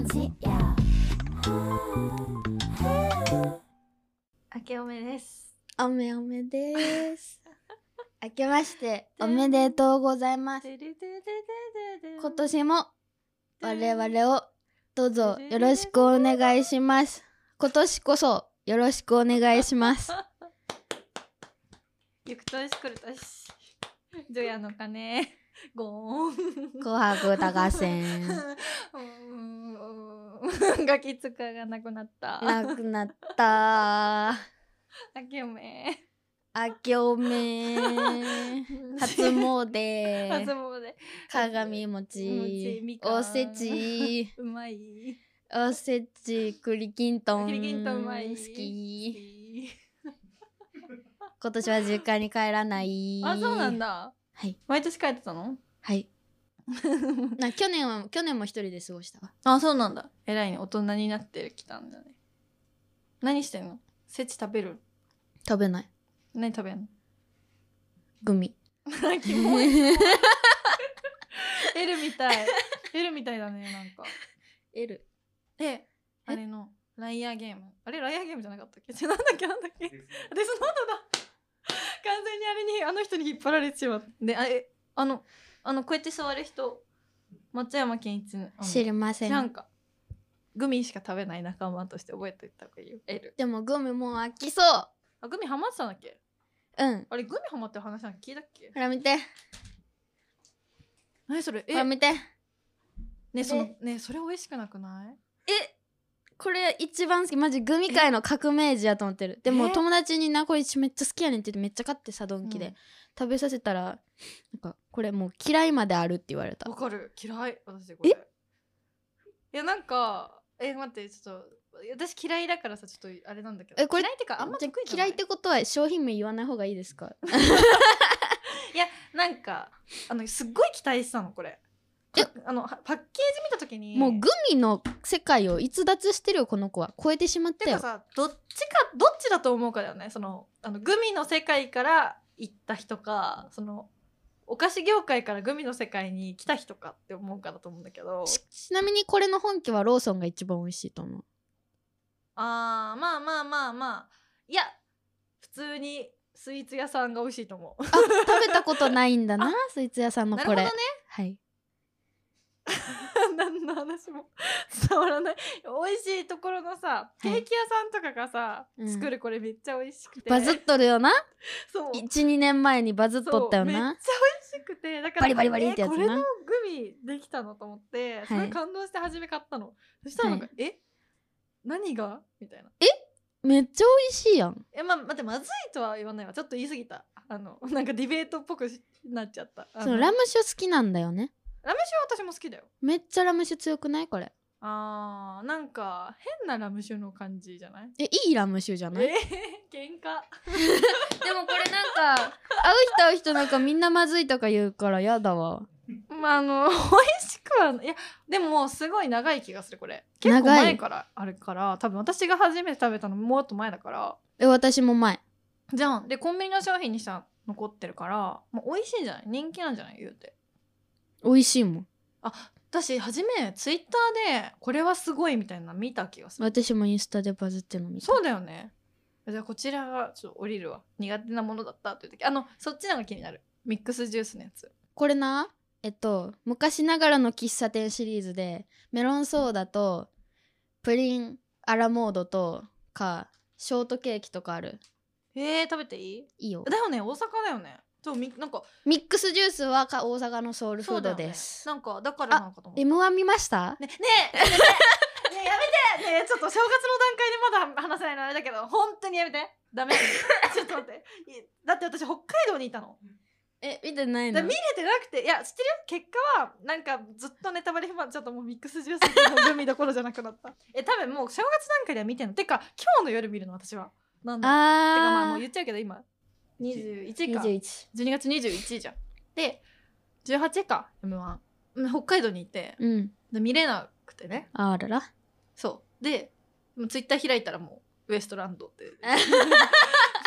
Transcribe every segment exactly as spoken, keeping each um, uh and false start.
ちや明けおめです。 おめおめです。明けましておめでとうございます。今年も我々をどうぞよろしくお願いします。今年こそよろしくお願いします。 ゆく年来る年、除夜の鐘、ゴーン。 紅白歌合戦。 ガキ使がなくなった。 なくなった。 明けおめ。 明けおめ。初詣。 初詣。 鏡餅。おせち。 うまい。 おせち、栗きんとん。 栗きんとんうまい。 好き。今年は実家に帰らない。 あ、そうなんだ。 はい。 毎年帰ってたの？ はい。な去年は去年も一人で過ごしたわ。 あ、そうなんだ。偉いね。大人になってきたんだね。何してんの？せち食べる？ 食べない。 何食べんの？ グミ。 キモい。L みたい。L みたいだね、なんか。 L。 え、あれのライアーゲーム。あれライアーゲームじゃなかったっけ？なんだっけなんだっけ？デスノートだ。完全にあれにあの人に引っ張られてしまって。で、あれあのあのこうやって座る人、松山ケンイチの知りません。 なんかグミしか食べない仲間として覚えておいた方がいいよ。L。 でもグミもう飽きそう。 あ、グミハマってたんだっけ？ うん。 あれグミハマってる話なんか聞いたっけ？ ほら見て。 何それ？え、 ほら見て。 ね、そのね、それ美味しくなくない？ え、これ一番好き。マジグミ界の革命児やと思ってる。でも友達になこれめっちゃ好きやねんって言ってめっちゃ買ってさ、ドンキで、うん、食べさせたらなんかこれもう嫌いまであるって言われた。 わかる。嫌い。私これ。え、いやなんかえ待ってちょっと私嫌いだからさちょっとあれなんだけど。え、これ嫌いってかあんま得意じゃない。 嫌いってことは商品名言わない方がいいですか？ いやなんかあのすっごい期待したのこれ。あのパッケージ見た時にもうグミの世界を逸脱してるよこの子は。超えてしまったよ。 てかさどっちかどっちだと思うかだよね。そのあのグミの世界から行った人か、そのお菓子業界からグミの世界に来た人かって思うかだと思うんだけど。 ち, ちなみにこれの本家はローソンが一番美味しいと思う。 あーまあまあまあまあ、いや普通にスイーツ屋さんが美味しいと思う。あ、 食べたことないんだなスイーツ屋さんのこれ。 なるほどね。 はい。 何の話も伝わらない。美味しいところのさ、ケーキ屋さんとかがさ、はい、作るこれめっちゃ美味しくて、 バズっとるよな。 そう いち,に年前にバズっとったよな。 めっちゃ美味しくて、だからバリバリバリってやつな。 これのグミできたのと思ってすごい感動して初め買ったの、はい、そしたらなんか、はい、え何がみたいな。 えめっちゃ美味しいやん。 え、ま、待ってまずいとは言わないわ。ちょっと言い過ぎた。あのなんかディベートっぽくなっちゃった。 そのラム酒好きなんだよね。 ラム酒は私も好きだよ。 めっちゃラム酒強くないこれ。 あーなんか変なラム酒の感じじゃない？ えいいラム酒じゃない？ えー、喧嘩でもこれなんか会う人会う人なんかみんなまずいとか言うからやだわ。 まああの美味しくは、いやでもすごい長い気がするこれ。結構前からあるから多分私が初めて食べたのもっと前だから。 え私も前じゃん。でコンビニの商品にしたら残ってるからもう美味しいんじゃない？人気なんじゃない？言うて美味しいもん。 あ、私初めツイッターでこれはすごいみたいな見た気がする。 私もインスタでバズってるの見た。 そうだよね。じゃあこちらがちょっと降りるわ。苦手なものだったという時、あのそっちのが気になる。ミックスジュースのやつ。 これなえっと昔ながらの喫茶店シリーズでメロンソーダとプリンアラモードとかショートケーキとかある。 えー、食べていい？いいよ。 だよね、大阪だよね。そうみなんかミックスジュースはか大阪のソウルフードです、 ね、なんかだからなのかと思った。 エムワン見ました？ ねねえねえねえやめてねえちょっと正月の段階でまだ話せないのあれだけど本当にやめて。ダメちょっと待ってだって私北海道にいたの。 え見てないの？ 見れてなくて。いや知ってるよ。結果はなんかずっとネタバレちょっともうミックスジュースのグミどころじゃなくなったえ多分もう正月段階では見てんの。てか今日の夜見るの私は。なんだあてかまあもう言っちゃうけど今にじゅういちかにじゅういちじゅうにがつにじゅういちじゃん。でじゅうはちか エムワン 北海道にいて、 うん、 で見れなくてね。 あらら。そうでツイッター開いたらもうウエストランドってふざけん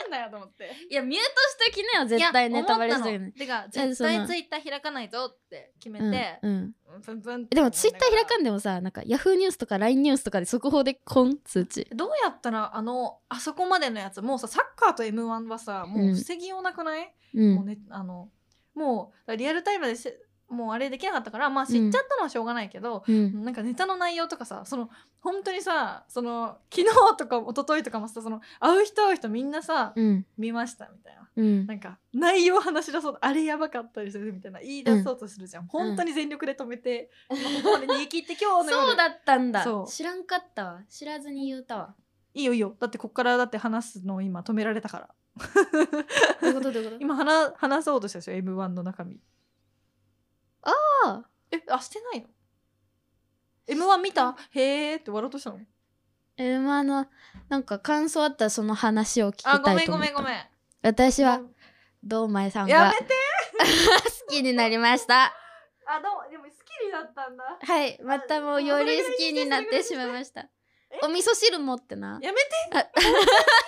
んなよと思っていやミュートしときなよ絶対ネタバレするのてか絶対ツイッター開かないぞって決めて、 うんうんプンプンでもツイッター開かんでもさなんかヤフーニュースとか ライン ニュースとかで速報でこん通知どうやったらあのあそこまでのやつもうさサッカーと エムワン はさもう防ぎようなくない、 うんもうねあのもうリアルタイムでしもうあれできなかったからまあ知っちゃったのはしょうがないけど、 うんなんかネタの内容とかさその本当にさその昨日とか一昨日とかもさその会う人会う人みんなさ、 うん見ましたみたいなうんなんか内容話し出そうあれやばかったりするみたいな言い出そうとするじゃん、うん、本当に全力で止めて、うん、ここまで逃げ切って今日の夜そうだったんだそう知らんかったわ知らずに言うたわいいよいいよだってこっからだって話すのを今止められたからどういうことどういうこと今話話そうとしたでしょ エムワン の中身ああえあしてないの エムワン 見たへーって笑おうとしたのえまあのなんか感想あったらその話を聞きたいと思った。 あごめんごめんごめん私は堂前さんがやめて好きになりましたあどうでも好きになったんだはいまたもうより好きになってしまいましたお味噌汁持ってなやめてお味噌汁持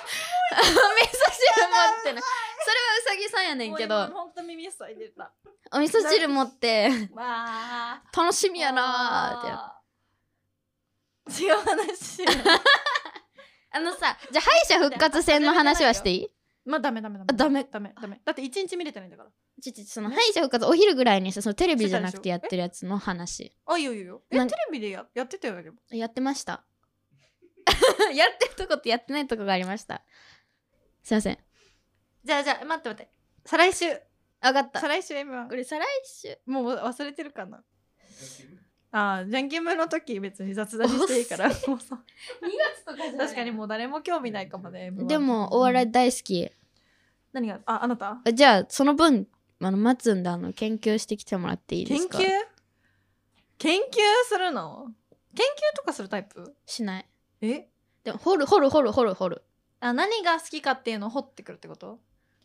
ってなそれはうさぎさんやねんけどほんと耳塞いでたお味噌汁持ってまあ楽しみやなーって違う話あのさじゃあ敗者復活戦の話はしていいまあダメダメダメダメダメダメだって一日見れてないんだからちちその敗者復活お昼ぐらいにさそのテレビじゃなくてやってるやつの話あいいよいいよえテレビで や, やってたよでもやってましたやってるとことやってないとこがありましたすいませんじゃあじゃあ待って待って再来週分かった再来週 エムワンこれ再来週もう忘れてるかなあーじゃんけん部の時別に雑談していいからもうそうにがつとかじゃない確かにもう誰も興味ないかもね エムワンでもお笑い大好き何がああなたじゃあその分あの待つんであの研究してきてもらっていいですか研究研究するの研究とかするタイプしないえでも掘る掘る掘る掘る掘るあ何が好きかっていうのを掘ってくるってこと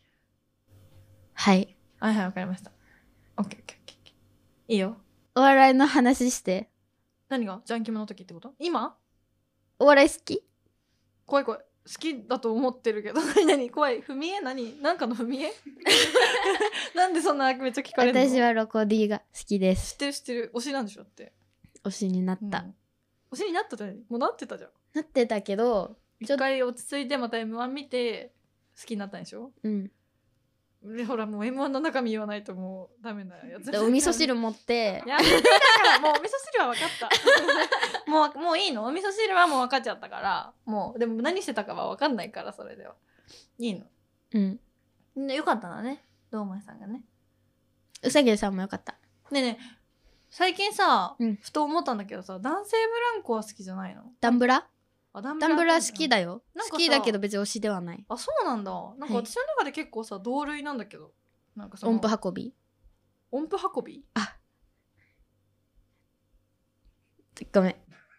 はいはいはいわかりましたオッケーオッケーオッケーいいよお笑いの話して何がジャンキムの時ってこと今お笑い好き怖い怖い好きだと思ってるけど何何怖い踏み絵何なんかの踏み絵なんでそんなめっちゃ聞かれるの私はロコディが好きで知っすてる知ってる推しなんでしょって推しになった、 うん、推しになったじゃんもうなってたじゃんなってたけど一回落ち着いてまた エムワン 見て好きになったんでしょうんでほらもう エムワン の中身言わないともうダメなやつでお味噌汁持ってやめてだからもうお味噌汁は分かったもうもういいのお味噌汁はもう分かっちゃったからもうでも何してたかは分かんないからそれではいいのうんでよかったなね堂前さんがねうさぎさんもよかったねえねえ最近さ、 うんふと思ったんだけどさ男性ブランコは好きじゃないのダンブラあダンダンブラ好きだよなんかさ好きだけど別に推しではないあそうなんだなんかはい私の中で結構さ同類なんだけどなんかその音符運び音符運びあごめん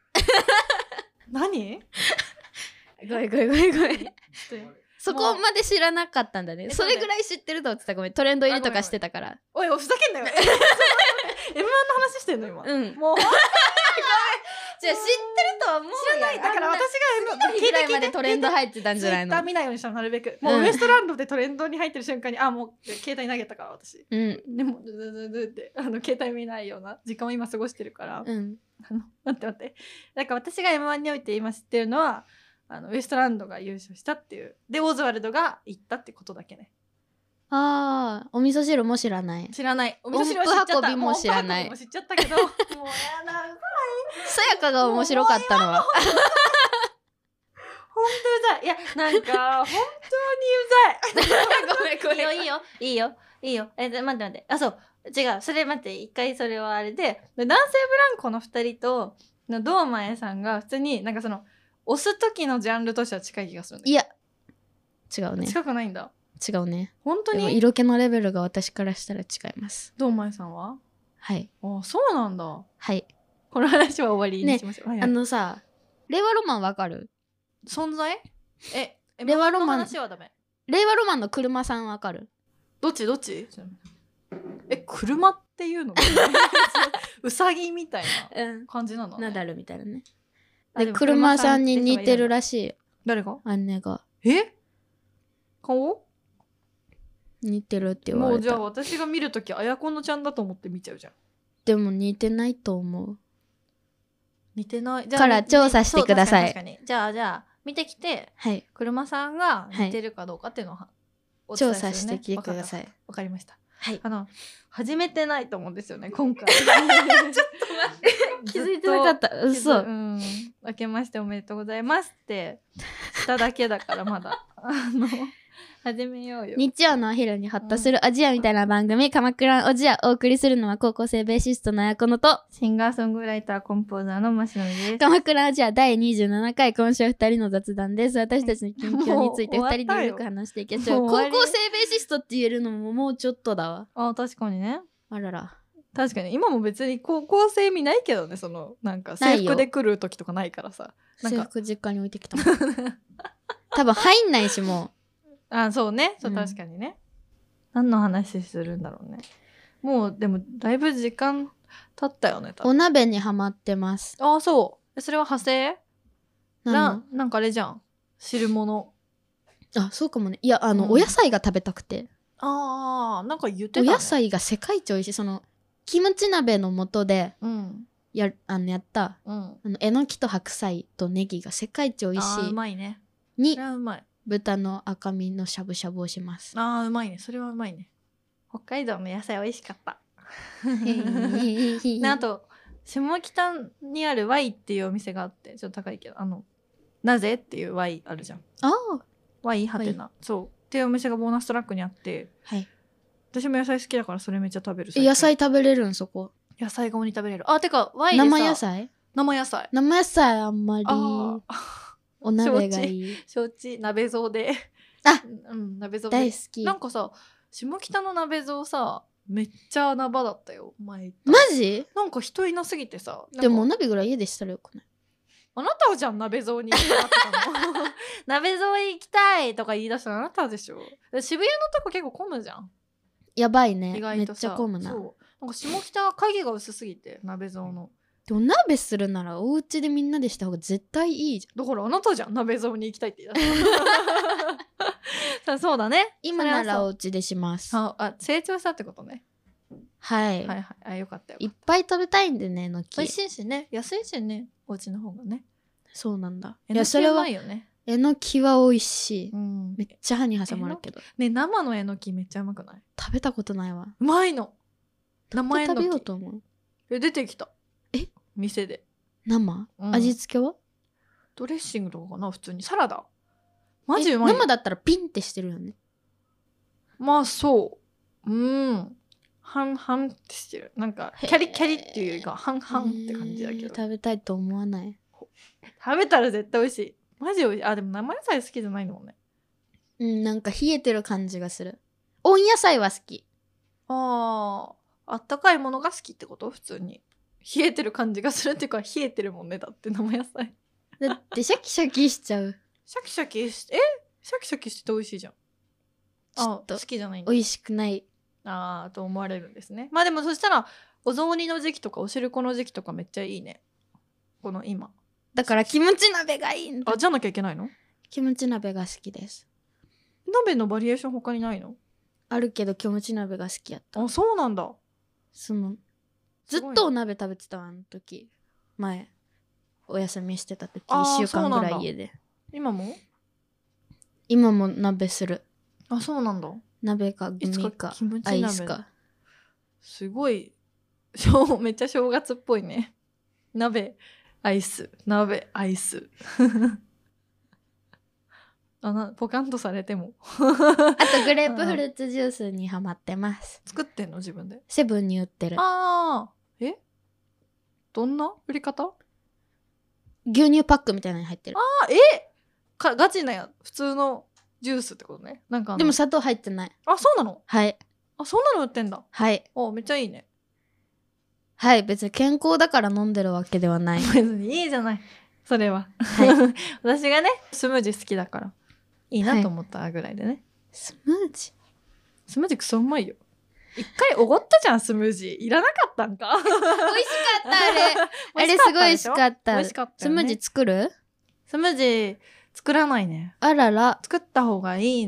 何ごめんごめんごめんごめんちょっとそこまで知らなかったんだねそれぐらい知ってると思ってたごめんトレンド入りとかしてたからおいおいふざけんなよエムワン の話してんの今うんもうじゃあ知ってるとは思う知らないだから私が次の日ぐらいまでトレンド入ってたんじゃないのツイッター見ないようにしたのなるべくもうウエストランドでトレンドに入ってる瞬間にあもう携帯投げたから私うんでもズズズズってあの携帯見ないような時間を今過ごしてるからうんあの待って待ってだから私が エムワン において今知ってるのはあのウエストランドが優勝したっていうでオズワルドが行ったってことだけねあーお味噌汁も知らない知らないお味噌汁は知っちゃった音符運びも知らないもう音符運びも知っちゃったけどもうやださやかが面白かったのは本当うざいいやなんか本当にうざいごめんごめんいいよいいよいいよいいよえ待って待ってあそう違うそれ待って一回それはあれで男性ブランコのふたりとの堂前さんが普通になんかその押す時のジャンルとしては近い気がするんだいや違うね近くないんだ違うねでも本当に色気のレベルが私からしたら違います堂前さんははいあそうなんだはいこの話は終わりにしましょう、はいはいあのさ令和ロマンわかる存在え令和ロマンエムワン の話はダメ令和ロマンの車さんわかるどっちどっちえ車っていうのうさぎみたいなうん感じなの、ね、 ナダルみたいなねあでもで車さんに似てるしいらしい誰が姉がえ顔似てるって言われた。 もうじゃあ私が見るときあやこのちゃんだと思って見ちゃうじゃん。 でも似てないと思う。 似てない。 じゃあから調査してください。 そう確かに確かに。じゃあじゃあ見てきて、 はい。 車さんが似てるかどうかっていうのを、はい、 お伝えするね、調査してきてください。 わかりました。 はい。 あの始めてないと思うんですよね今回。ちょっと待って気づいてなかった。嘘。 うん。明けましておめでとうございますってしただけだからまだあの始めようよ。 日曜のお昼にホッとするおじやみたいな番組、うん、鎌倉おじや。お送りするのは高校生ベーシストのあやこのとシンガーソングライターコンポーザーのましのみです。 鎌倉おじやだいにじゅうななかい、今週ふたりの雑談です。私たちの近況についてふたりでよく話していきましょう。高校生ベーシストって言えるのももうちょっとだわ。 あ、確かにね。 あらら。 確かに今も別に高校生見ないけどね、そのなんか制服で来る時とかないからさ。 制服実家に置いてきたもん。多分入んないしもう。 あ、そうね。そう、確かにね、うん。何の話するんだろうね。もうでもだいぶ時間経ったよね。 お鍋にハマってます。 ああ、そう。それは派生？な、なんかあれじゃん。汁物。 あ、そうかもね。いや、あの、うん、お野菜が食べたくて。 ああ、なんか言ってたね。 お野菜が世界一美味しい。そのキムチ鍋の素で、 うん、 やあのやった、うん、あのえのきと白菜とネギが世界一美味しい。 あ、うまいね。 に、 それはうまい。 豚の赤身のしゃぶしゃぶをします。 ああ、うまいね。それはうまいね。北海道の野菜美味しかった。あと下北にある Y っていうお店があって、ちょっと高いけど、あのなぜっていう Y あるじゃん。 ああ。 Y はてな。そうっていうお店がボーナストラックにあって、 はい。 私も野菜好きだからそれめっちゃ食べる。 野菜食べれるんそこ。 野菜が鬼食べれる。あ、てか Y でさ。 生野菜？ 生野菜。 生野菜あんまり。お鍋がいい。 承知。鍋蔵で。 あ、 うん、鍋蔵で大好き。 なんかさ、下北の鍋蔵さ、めっちゃ穴場だったよ前。 マジ？ なんか人いなすぎてさ。 でもお鍋ぐらい家でしたらよくない？ あなたはじゃん鍋蔵に行きたかったの。鍋蔵行きたいとか言い出したのあなたでしょ。渋谷のとこ結構混むじゃん。 やばいね。 意外とさ、 めっちゃ混むな。 そうなんか下北影が薄すぎて鍋蔵の。 でも鍋するならお家でみんなでした方が絶対いいじゃん。 だからあなたじゃん鍋蔵に行きたいって言い出したそうだね。 今ならお家でします。 ああ、成長したってことね。 はい、 はいはい、あ、よかったよ。 いっぱい食べたいんでね、えのき。 美味しいしね、安いしね、お家の方がね。 そうなんだ。 えのきうまいよね。 えのきは美味しい、 うん、 めっちゃ歯に挟まるけどね。生のえのきめっちゃうまくない？ 食べたことないわ。 うまいの。生えのき食べようと思う。 え、出てきた。 え、 店で生、うん、味付けはドレッシングとかかな。普通にサラダ。マジうまい。 生だったらピンってしてるよね。 まあそううん半々ってしてる。なんかキャリキャリっていうよりか半々って感じだけど。 食べたいと思わない。 食べたら絶対美味しい。マジ美味しい。あ、でも生野菜好きじゃないのもんね。 うん、なんか冷えてる感じがする。温野菜は好き。 ああ、あったかいものが好きってこと？普通に冷えてる感じがするっていうか、冷えてるもんね。だって生野菜だってシャキシャキしちゃう。 シャキシャキして、えシャキシャキしてて美味しいじゃん。 ちょっと好きじゃないんだ。 美味しくない。 ああと思われるんですね。まあでもそしたらお雑煮の時期とかお汁粉の時期とかめっちゃいいね。この今だからキムチ鍋がいいんだ。 あ、じゃなきゃいけないの？ キムチ鍋が好きです。 鍋のバリエーション他にないの？ あるけどキムチ鍋が好きやった。 あ、そうなんだ。 そのずっとお鍋食べてたわ。あの時前お休みしてた時いっしゅうかんぐらい家で。 今も？ 今も鍋する。 あ、そうなんだ。 鍋かグミかキムチア鍋イスか。 すごいめっちゃ正月っぽいね。鍋アイス鍋アイスあなポカンとされてもあとグレープフルーツジュースにハマってます。 作ってんの自分で？ セブンに売ってる。 あー、えどんな売り方？ 牛乳パックみたいなのに入ってる。 あー、えかガチなや普通のジュースってことね。なんかでも砂糖入ってない。 あ、そうなの？ はい。 あ、そんなの売ってんだ。 はい。 お、めっちゃいいね。 はい、別に健康だから飲んでるわけではない。 別にいいじゃないそれは、はい、私がねスムージー好きだからいいなと思ったぐらいでね、はい、 スムージースムージークソうまいよ。一回おごったじゃんスムージー。いらなかったんか？ 美味しかったあれあれすごい美味しかった。 美味しかった、ね、 スムージー作る？ スムージー作らないね。 あらら。 作った方がいい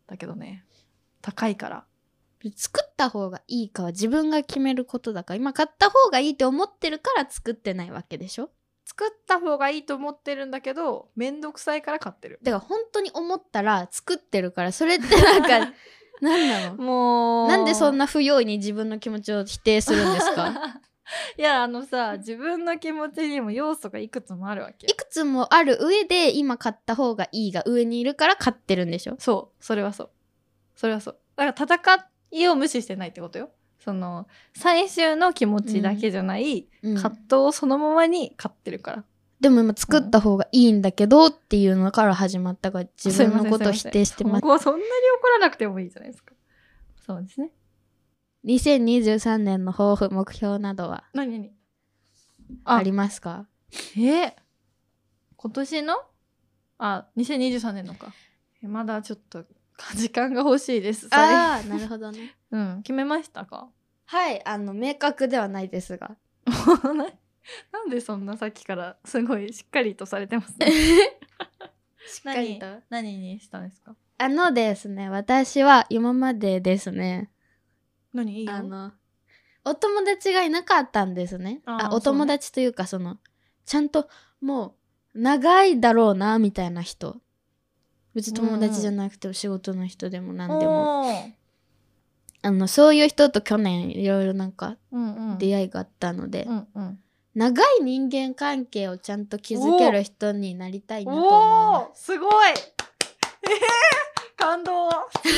だけどね、高いから。 作った方がいいかは自分が決めることだから、今買った方がいいって思ってるから作ってないわけでしょ。 作った方がいいと思ってるんだけど、めんどくさいから買ってる。 だから本当に思ったら作ってるから、それってなんか何なの。 もうなんでそんな不用意に自分の気持ちを否定するんですか。 いや、あのさ、自分の気持ちにも要素がいくつもあるわけ。 いくつもある上で今買った方がいいが上にいるから買ってるんでしょ。 そう、それはそう。それはそう。だから戦いを無視してないってことよ。その最終の気持ちだけじゃない、うん、葛藤をそのままに買ってるから。 でも今作った方がいいんだけどっていうのから始まったから、自分のことを否定してます。 ここはそんなに怒らなくてもいいじゃないですか。そうですね。 にせんにじゅうさんねんの抱負目標などは何何あ, ありますか。 えー、今年のあにせんにじゅうさんねんのか。まだちょっと時間が欲しいです。 ああ、なるほどね。 うん決めましたか。 はい、あの明確ではないですが。 なんでそんなさっきからすごいしっかりとされてますね。しっかりと 何, 何にしたんですか。 あのですね、私は今までですね、 何いいよ、 あのお友達がいなかったんですね。ああ、お友達というか、そのちゃんともう長いだろうなみたいな人、別に友達じゃなくても仕事の人でも何でも、あのそういう人と去年いろいろなんか出会いがあったので、うんうん、長い人間関係をちゃんと築ける人になりたいなと思います。 すごい、えー、感動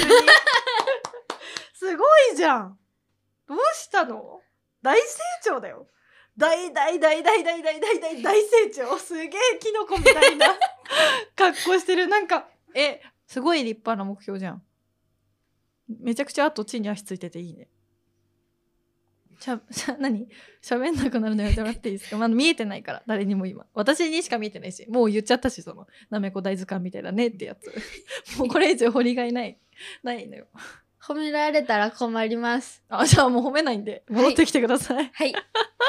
すごいじゃん。どうしたの。大成長だよ。大大大大大大大大大成長。すげえキノコみたいな格好してる。なんかえすごい立派な目標じゃん。めちゃくちゃあと地に足ついてていいね。しゃしゃ何喋んなくなるのやめてもらっていいですか。まだ見えてないから誰にも今。私にしか見えてないし、もう言っちゃったし、そのなめこ大図鑑みたいだねってやつ。もうこれ以上掘りがいないないのよ。 褒められたら困ります。 あ、じゃあもう褒めないんで戻ってきてください。 はい。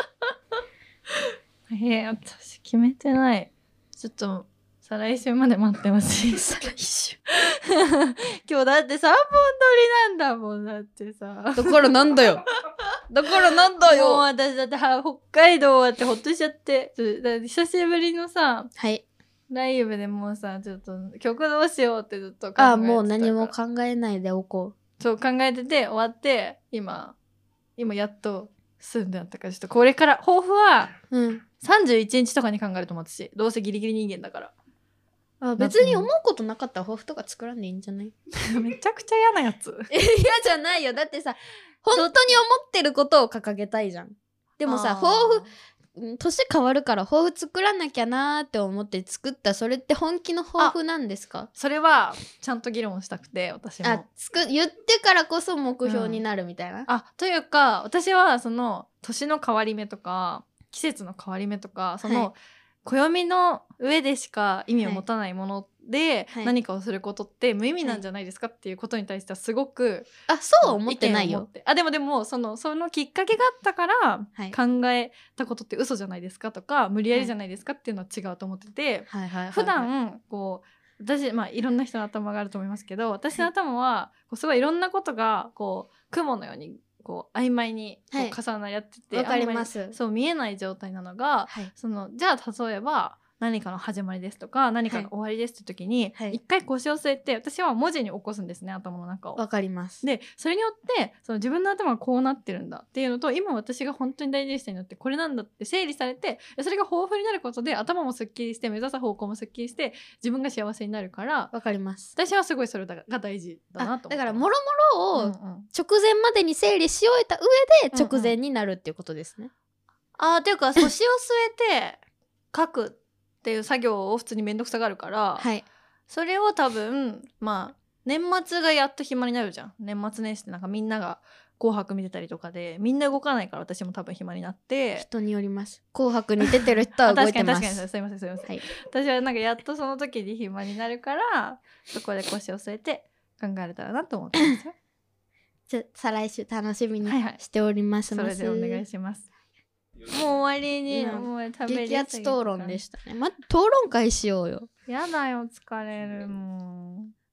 えー、私決めてない。ちょっと再来週まで待ってほしい。再来週。今日だってさんぼん撮りなんだもん。だってさ。 だからなんだよ。だからなんだよ。 もう私だって北海道終わってほっとしちゃって。ちょだって久しぶりのさ。 はい。 ライブでもうさ、ちょっと曲どうしようってずっと考えてた。 ああ、もう何も考えないでおこう。 そう考えてて終わって今今やっと済んであったから、ちょっとこれから抱負は、うん、さんじゅういちにちとかに考えると思うし、どうせギリギリ人間だから。 あ、別に思うことなかったら抱負とか作らんでいいんじゃない？ めちゃくちゃ嫌なやつ。 嫌じゃないよ。だってさ、本当に思ってることを掲げたいじゃん。でもさ、抱負年変わるから抱負作らなきゃなーって思って作った、それって本気の抱負なんですか？ それはちゃんと議論したくて、私もあつく言ってからこそ目標になるみたいな、うん、 あというか私はその年の変わり目とか季節の変わり目とか、その、はい、暦の上でしか意味を持たないもので何かをすることって無意味なんじゃないですかっていうことに対してはすごく、 はい、あそう思ってないよ。 あでもでもそのそのきっかけがあったから考えたことって嘘じゃないですかとか無理やりじゃないですかっていうのは違うと思ってて、普段こう私まあいろんな人の頭があると思いますけど、私の頭はこうすごいいろんなことがこう雲のようにこう曖昧にこう重なり合ってて、 わかります。 そう見えない状態なのが、はい、そのじゃあ例えば何かの始まりですとか何かの終わりですって時に、はい、一回腰を据えて私は文字に起こすんですね、頭の中を。 わかります。 でそれによってその自分の頭がこうなってるんだっていうのと、今私が本当に大事にしてるのってこれなんだって整理されて、それが豊富になることで頭もすっきりして目指す方向もすっきりして自分が幸せになるから。 わかります。 私はすごいそれが大事だなと思って。 だからもろもろを直前までに整理し終えた上で直前になるっていうことですね。 うんうん、あーっていうか腰を据えて書くっていう作業を普通にめんどくさがるから、はい、それを多分まあ年末がやっと暇になるじゃん。年末年始ってなんかみんなが紅白見てたりとかでみんな動かないから私も多分暇になって。 人によります。紅白に出てる人は動いてます。 確かに確かに、すいませんすいません、はい、私はなんかやっとその時に暇になるからそこで腰を据えて考えれたらなと思ってますよ。 じゃ再来週楽しみにしております。 はいはい、それでお願いします。もう終わりに、うん、もう食べ激アツ討論でしたね。ま、討論会しようよ。 やだよ疲れるもん。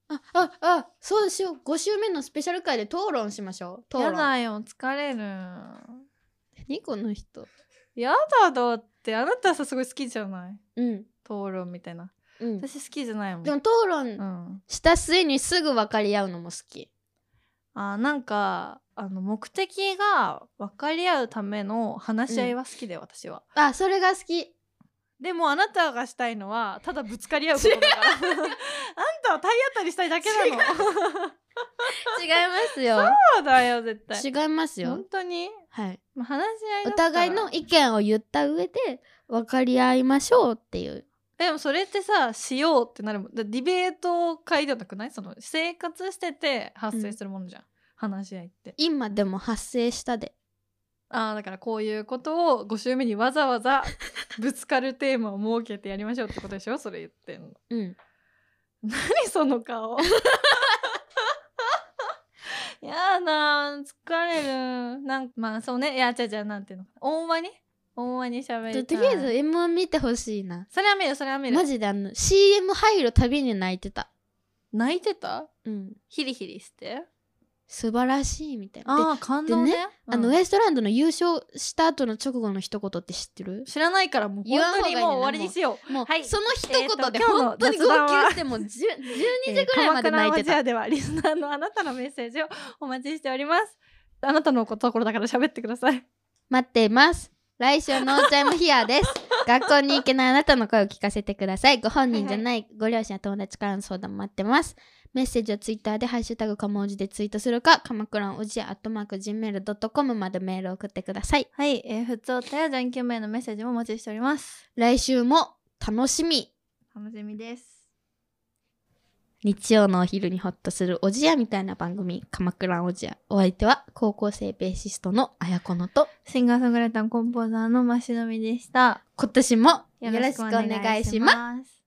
あああそうしよう。ご週目のスペシャル回で討論しましょう。討論。 やだよ疲れる。 何この人。 やだだってあなたさすごい好きじゃない、 うん、 討論みたいな、 うん、 私好きじゃないもん。 でも討論した末にすぐ分かり合うのも好き。 うん、あなんかあの目的が分かり合うための話し合いは好きで、うん、私は。 あそれが好き。 でもあなたがしたいのはただぶつかり合うことだからあんたは体当たりしたいだけなの違いますよ。 そうだよ絶対違いますよ本当に。 はい、 まあ、話し合いだおったら互いの意見を言った上で分かり合いましょうっていう。 でもそれってさしようってなるもん。ディベート会ではなくない？その生活してて発生するものじゃん、うん、話し合いって。 今でも発生したで。 ああだからこういうことをご週目にわざわざぶつかるテーマを設けてやりましょうってことでしょそれ言ってんの。 うん何その顔やだ疲れる。なんまあそうね。いやじゃじゃなんていうの大間に大間に喋りたい。 とりあえず エムワン 見てほしいな。 それは見るそれは見る。 マジであの シーエム 入るたびに泣いてた。 泣いてた？ うんヒリヒリして素晴らしいみたいな。 ああ感動ね。 でね、うん、あのウエストランドの優勝した後の直後の一言って知ってる？ 知らないからもう本当にもう終わりにしよう。 もう、 はい、 その一言で本当に号泣してもうじゅうにじぐらいまで泣いてた。 鎌倉おじやではリスナーのあなたのメッセージをお待ちしております。あなたのところだから喋ってください。 待っています。来週のお茶もヒアです。学校に行けないあなたの声を聞かせてください。ご本人じゃないご両親や友達からの相談待ってます。メッセージはツイッターでハッシュタグかもおじでツイートするか、かまくらんおじやアットマーク ジーメールドットコム までメールを送ってください。 はい、えー、ふつおたやじゃんけんめのメッセージもお待ちしております。 来週も楽しみ。 楽しみです。 日曜のお昼にホッとするおじやみたいな番組、かまくらんおじや。お相手は高校生ベーシストのあやこのとシンガーソングライターコンポーザーのましのみでした。 今年もよろしくお願いします。